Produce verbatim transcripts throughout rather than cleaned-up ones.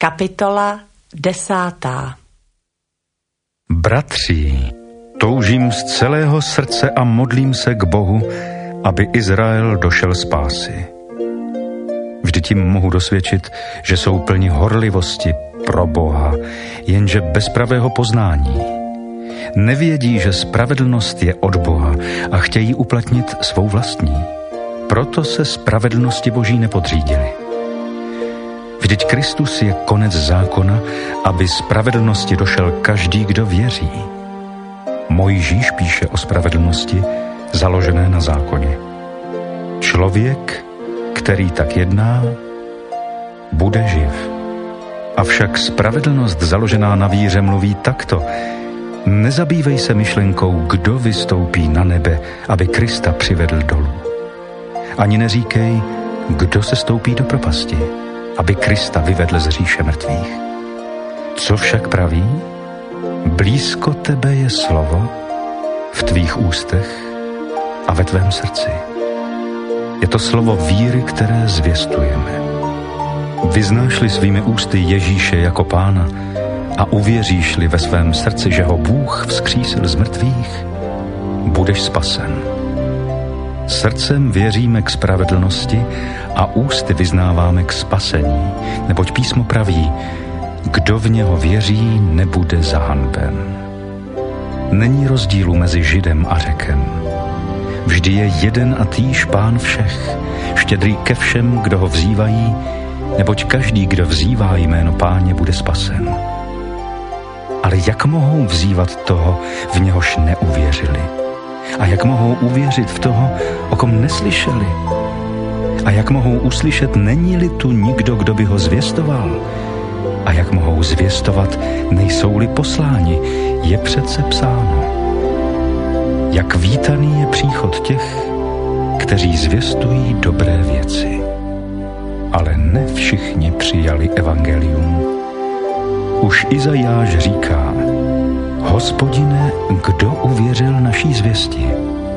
Kapitola desátá. Bratří, toužím z celého srdce a modlím se k Bohu, aby Izrael došel spásy. Vždyť jim mohu dosvědčit, že jsou plni horlivosti pro Boha, jenže bez pravého poznání. Nevědí, že spravedlnost je od Boha a chtějí uplatnit svou vlastní. Proto se spravedlnosti Boží nepodřídili. Vždyť Kristus je konec zákona, aby spravedlnosti došel každý, kdo věří. Mojžíš píše o spravedlnosti založené na zákoně. Člověk, který tak jedná, bude živ. Avšak spravedlnost založená na víře mluví takto: nezabývej se myšlenkou, kdo vystoupí na nebe, aby Krista přivedl dolů. Ani neříkej, kdo se stoupí do propasti, aby Krista vyvedl z říše mrtvých. Co však praví? Blízko tebe je slovo, v tvých ústech a ve tvém srdci. Je to slovo víry, které zvěstujeme. Vyznáš-li svými ústy Ježíše jako Pána a uvěříš-li ve svém srdci, že ho Bůh vzkřísil z mrtvých, budeš spasen. Srdcem věříme k spravedlnosti a ústy vyznáváme k spasení, neboť písmo praví: kdo v něho věří, nebude zahanben. Není rozdílu mezi Židem a Řekem. Vždy je jeden a týž Pán všech, štědrý ke všem, kdo ho vzývají, neboť každý, kdo vzývá jméno Páně, bude spasen. Ale jak mohou vzývat toho, v něhož neuvěřili? A jak mohou uvěřit v toho, o kom neslyšeli? A jak mohou uslyšet, není-li tu nikdo, kdo by ho zvěstoval? A jak mohou zvěstovat, nejsou-li posláni? Je přece psáno: jak vítaný je příchod těch, kteří zvěstují dobré věci. Ale ne všichni přijali evangelium. Už Izajáš říká: Hospodine, kdo uvěřil naší zvěsti?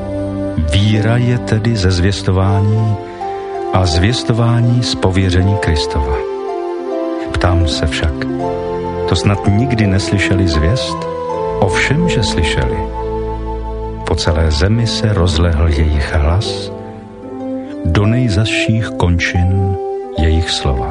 Víra je tedy ze zvěstování a zvěstování z pověření Kristova. Ptám se však, to snad nikdy neslyšeli zvěst? Ovšem, že slyšeli. Po celé zemi se rozlehl jejich hlas, do nejzazších končin jejich slova.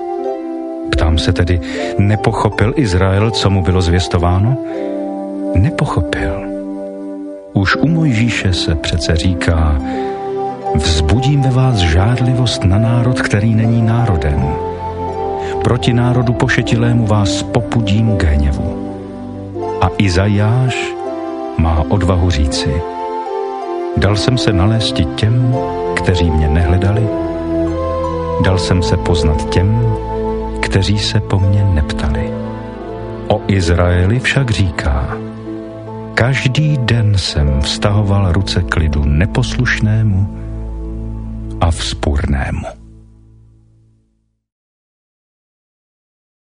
Ptám se tedy, nepochopil Izrael, co mu bylo zvěstováno? Nepochopil. Už u Mojžíše se přece říká: vzbudím ve vás žádlivost na národ, který není národem. Proti národu pošetilému vás popudím k hněvu. A Izajáš má odvahu říci: dal jsem se nalézti těm, kteří mě nehledali, dal jsem se poznat těm, kteří se po mně neptali. O Izraeli však říká: každý den jsem vztahoval ruce k lidu neposlušnému a vzpurnému.